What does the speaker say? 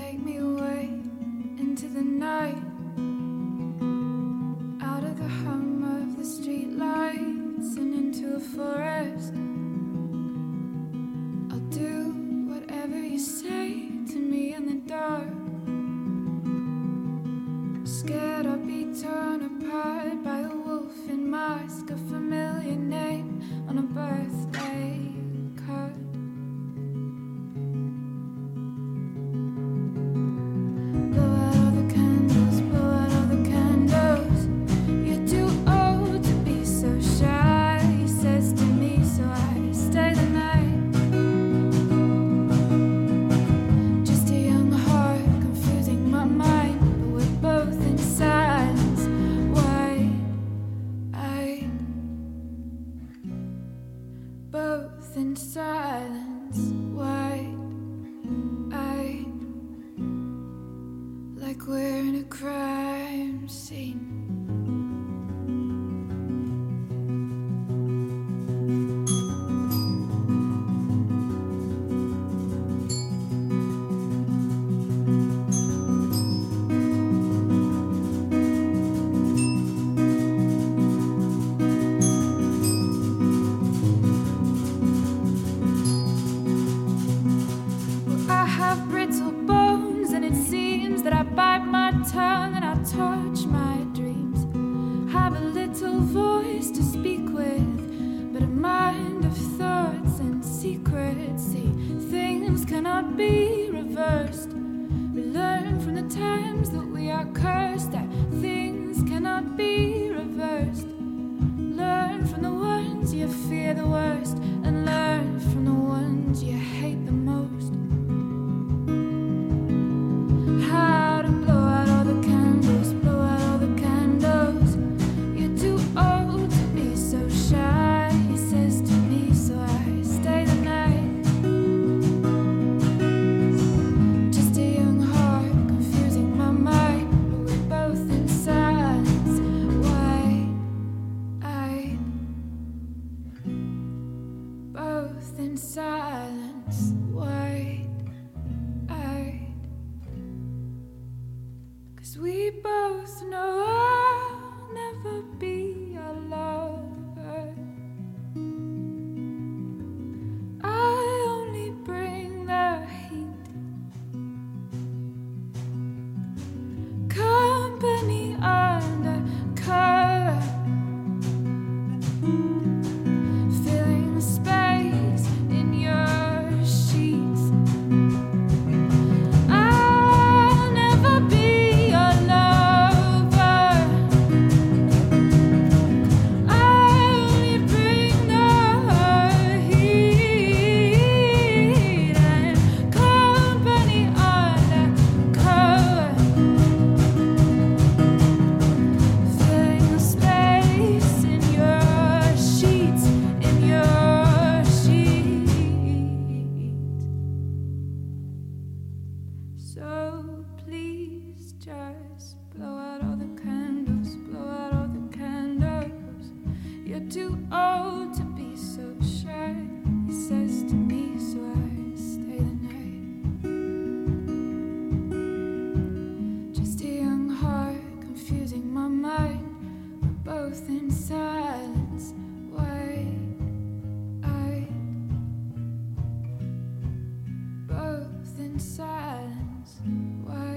take me away into the night, out of the hum of the street lights and into a forest. I'll do whatever you say to me in the dark. Scared I'll be torn apart by a wolf in mask, a familiar name on a birthday card. Blow out all the candles, blow out all the candles. You're too old to be so shy, he says to me, so I stay the night. Just a young heart confusing my mind, but we're both in silence, wide-eyed. Both in silence, wide-eyed, like we're in a crime scene. I have brittle bones, and it seems that I bite my tongue and I torch my dreams. Have a little voice to speak with, but a mind of thoughts and secrets. See, things cannot be reversed. We learn from the times that we are cursed, that things cannot be reversed. Learn from the ones you fear the worst, and learn from the ones you hate the most. How to blow out all the candles, blow out all the candles. You're too old to be so shy, he says to me, so I stay the night. Just a young heart confusing my mind, but we're both in silence, wide-eyed. Both in silence, wide-eyed. 'Cause we both know I'll never be a lover. I only bring the heat, company undercover, filling the space in your sheets. I'll never be a lover. I only bring the heat and company undercover, filling the space in your sheets, in your sheets. So please just blow out all the candles, blow out all the candles. You're too old to be so shy, he says to me, so I stay the night. Just a young heart confusing my mind, we're both in silence, wide-eyed. Both in silence, wide-eyed.